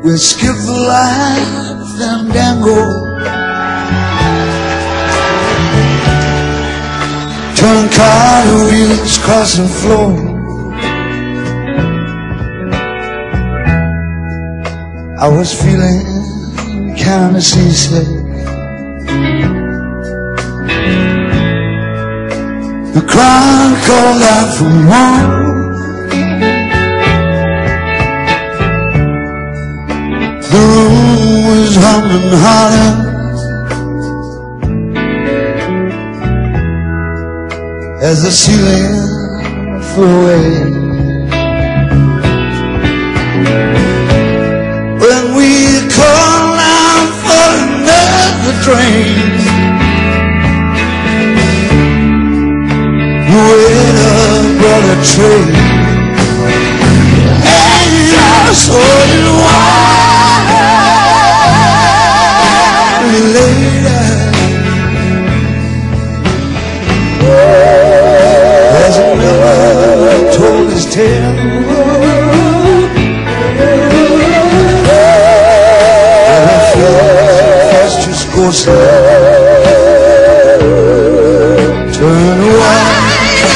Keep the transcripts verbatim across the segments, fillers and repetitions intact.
We'll skip the line and dangle, turn cartwheels across the floor. I was feeling kinda seasick. The crowd called out for more. The room was humming harder. As the ceiling flew away. When we called out for another train, the waiter brought a tray, and I saw it wildly later. As a miller told his tale, and I felt just go slow, turn white,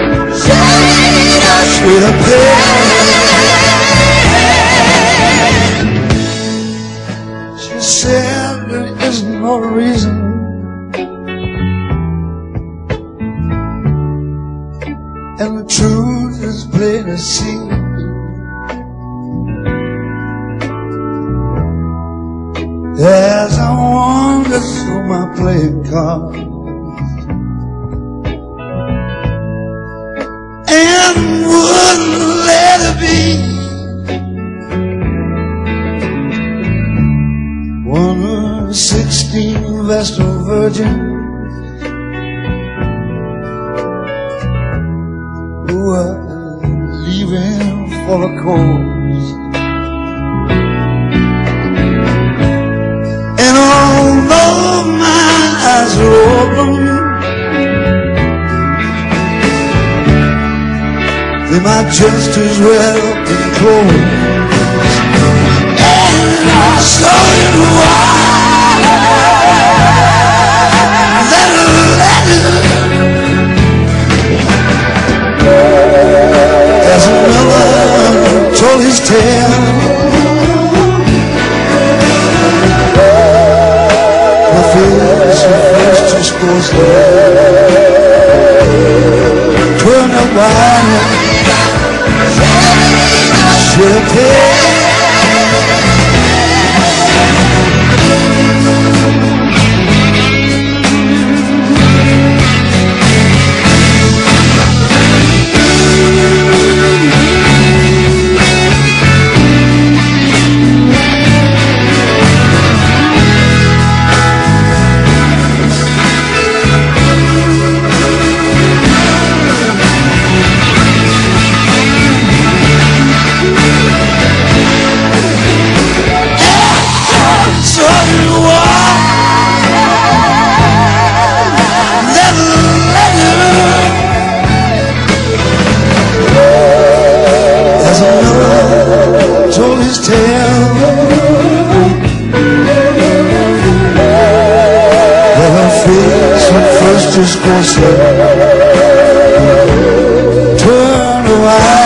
shade of pale. She said there is no reason and the truth is plain to see. As I wander through my playing cards and wouldn't let it be, one of sixteen Vestal virgins who are leaving for the coast. And although my eyes are open, they might just as well be closed. And I saw it wild, that letter. As another told his tale, my face at first just goes there, turn up wide, should have paid. Told his tale, that her face at first just goes slow, turn around.